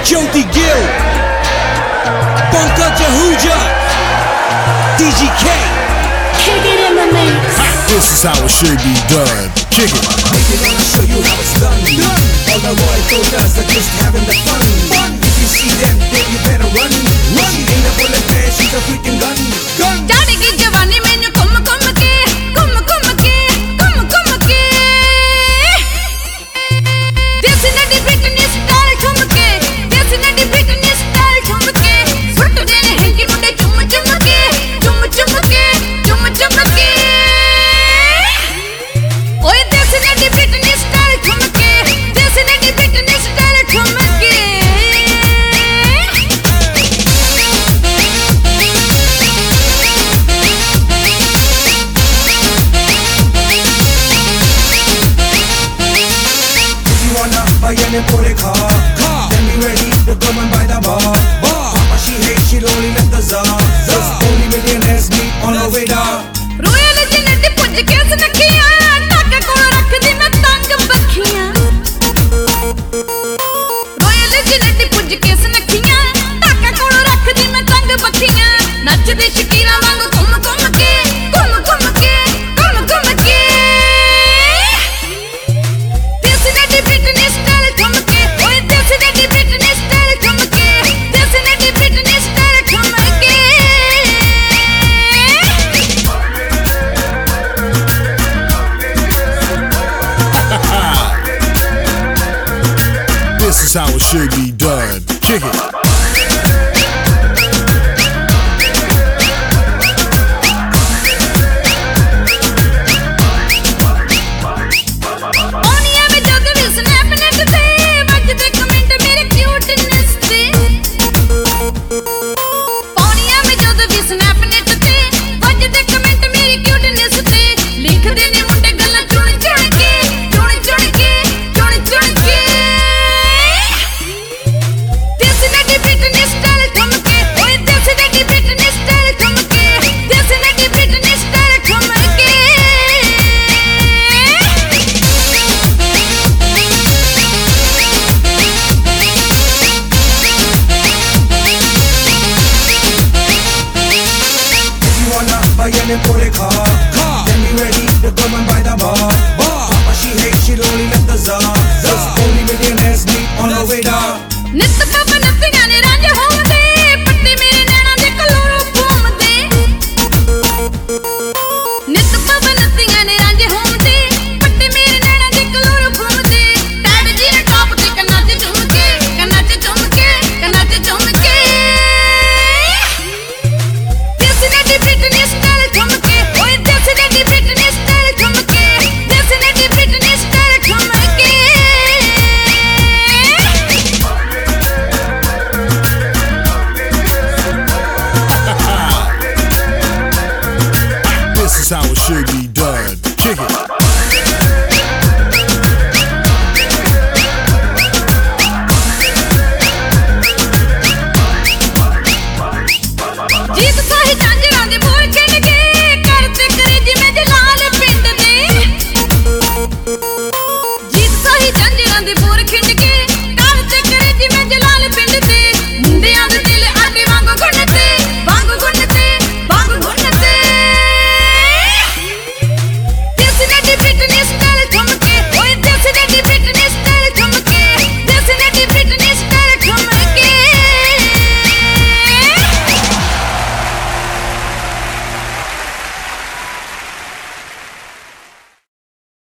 Jyoti Gill, Pankaj Ahuja, DGK. Kick it in the mix. This is how it should be done. Kick it. We're gonna show you how it's done. All the royal daughters are just having the fun. If you see them, then you better run. She ain't a bullet man, she's a freaking gun. जानेगी जवानी मैंने घुम घुम के देसी नडी fitness style घुम के देसी नडी fitness style घुम के सुट देने हैंकी मुंडे चुम चुम के ओए देसी नडी फिटनेस स्टाइल घुम के देसी नडी फिटनेस स्टाइल घुम के Buy any pure car. Then be ready to come and buy the bar. Papa she hates, she'll only let the czar. Just only millionaires meet on the way down. रोयल जिन्नती पुज के सनखियां टाका कोल रख दी मैं तंग बखियां रोयल जिन्नती पुज के सनखियां टाका कोल रख दी मैं तंग बखियां नचदी शकीरा वांग घुम घुम के देसी नडी फिटनेस स्टाइल घुम के ओए देसी नडी फिटनेस स्टाइल घुम के देसी नडी फिटनेस स्टाइल घुम के This is how it should be done. Kick it. ओनिया में जद भी स्नैपनेट ते बजदे कमेंट मेरे क्यूटनेस ते ओनिया में जद भी स्नैपनेट ते बजदे कमेंट मेरे क्यूटनेस ते लिख देने मुंडे गल्ला चुन चुन के देसी नडी फिटनेस स्टाइल घुम के ओए देसी नडी फिटनेस स्टाइल घुम के देसी नडी फिटनेस स्टाइल घुम के If you wanna buy any pure car, then be ready to come and buy the bar. Papa she hates, she'll only let the czar. Just only millionaires meet on the way down. ਨਿੱਤ ਪਵਨਤੀਆਂ ਨੇ ਰੰਜ ਹੋਂਦੇ ਪੱਟੀ ਮੇਰੇ ਨੈਣਾਂ ਦੇ chloro ਘੁੰਮਦੇ ਨਿੱਤ ਪਵਨਤੀਆਂ ਨੇ ਰੰਜ ਹੋਂਦੇ ਪੱਟੀ ਮੇਰੇ ਨੈਣਾਂ ਦੇ ਕਲੋਰੋ ਘੁੰਮਦੇ ਟੈਡ ਜੀ ਨੇ ਟੌਪ ਤੇ ਕੰਨਾਂ 'ਚ ਝੁੰਮ ਕੇ ਦੇਸੀ ਨਡੀ ਫਿਟਨੈਸ ਸਟਾਈਲ ਘੁੰਮ ਕੇ ਓਏ ਦੇਸੀ ਨਡੀ ਫਿਟਨੈਸ ਸਟਾਈਲ ਘੁੰਮ ਕੇ ਦੇਸੀ ਨਡੀ ਫਿਟਨੈਸ ਸਟਾਈਲ ਘੁੰਮ ਕੇ This is how it should be done. Kick it. जीत साही झांझरां दे बोर खिंड के करते करे जिवें जलाल पिंड दे जीत साही झांझरां दे बोर खिंड के करते करे जिवें जलाल पिंड दे मुंडियां दे दिल आटे वांग गुणते देसी नडी फिटनेस